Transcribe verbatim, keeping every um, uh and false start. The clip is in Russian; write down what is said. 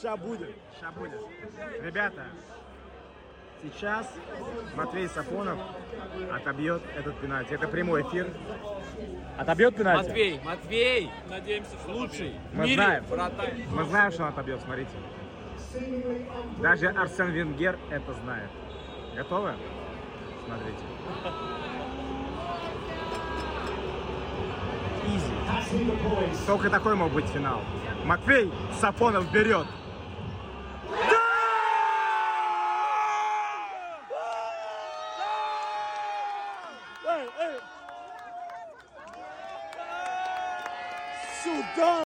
Ща будет. Ща будет. Ребята, сейчас Матвей Сафонов отобьет этот пенальти. Это прямой эфир. Отобьет пенальти? Матвей, Матвей, надеемся, что лучший в Мы мире знаем. вратарь. Мы знаем, что он отобьет, смотрите. Даже Арсен Венгер это знает. Готовы? Смотрите. Изи. Только такой мог быть финал. Матвей Сафонов берет.